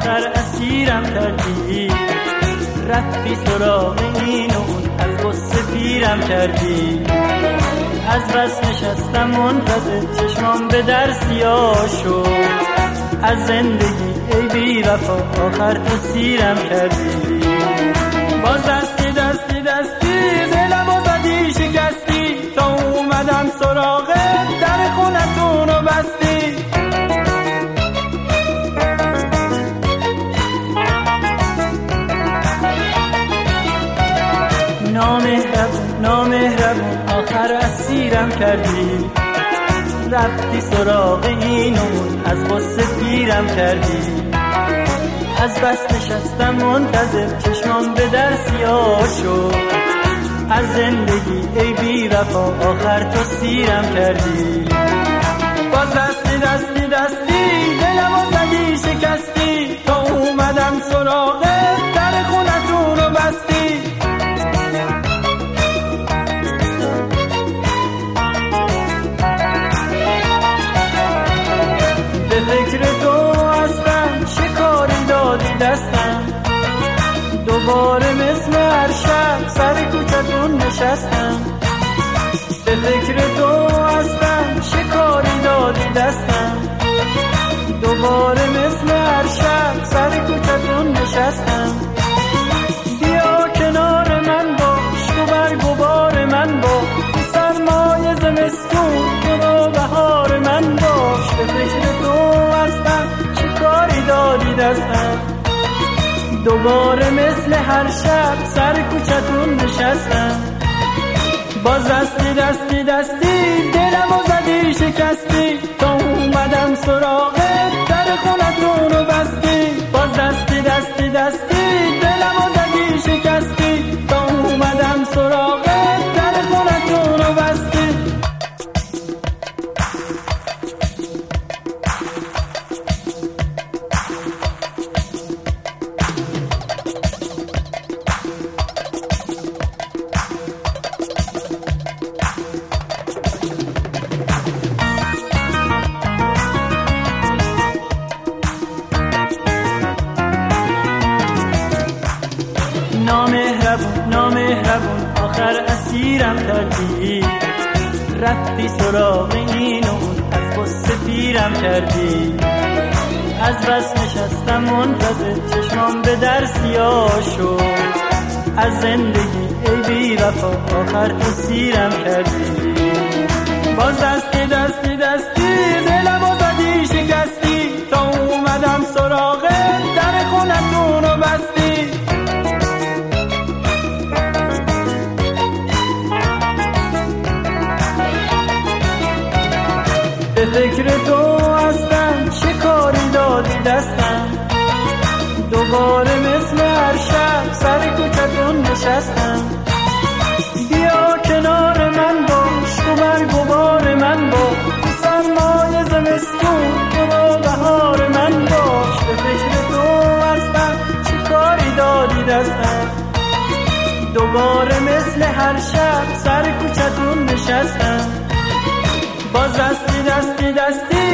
آخر اسیرم کردی، رفتی سراغ این و اون، از غصه پیرم کردی. از بس نشستم منتظر، چشمام به در سیاه شد. از زندگی ای بی وفا آخر اسیرم کردی. باز دستی دستی دستی دلمو زدی شکستی، تا اومدم سراغت در خونتون رو بستی. نامهربون آخر اسیرم کردی، رفتی سراغ اینون، از غصه پیرم کردی. از بس نشستم منتظر، چشمام به در سیاه شد. از زندگی ای بی وفا آخر تو سیرم کردی. باز دستی دستی دستی دلمو زدی شکستی، تا اومدم سراغت در خونتون رو بستی. به فکر تو هستم، شکاری دادی دستم، دوباره مثل هر شب سر کوچتون نشستم. به فکر تو هستم، شکاری دادی دستم، دوباره مثل هر شب سر کوچتون نشستم. بیا کنار من باش، تو برگ و بار من باش، سرمای زمستون تو بهار من باش. به فکر تو هستم، شکاری دادی دستم، دوباره مثل هر شب سر کوچتون نشستم. باز دستی دستی دستی دلمو زدی شکستی، تا اومدم سراغت در خونتون رو بستی. باز دستی دستی دستی دلمو زدی شکستی، تا اومدم سراغت در خونتون رو بستی. نامهربون آخر اسیرم کردی، رفتی سراغ این و اون، از غصه پیرم کردی. از بس نشستم منتظر، چشمام به در سیاه شد. از زندگی ای بی وفا آخر تو سیرم کردی. باز دستی دستی دستی دلمو زدی شکستی، تا اومدم سراغت در خونتون رو بستی. به فکر تو هستم، شکاری دادی دستم، دوباره مثل هر شب سر کوچتون نشستم. بیا کنار من باش، تو برگ و بار من باش، سرمای زمستون تو بهار من باش. به فکر تو هستم، شکاری دادی دستم، دوباره مثل هر شب سر کوچتون نشستم. باز دستی دستی دستی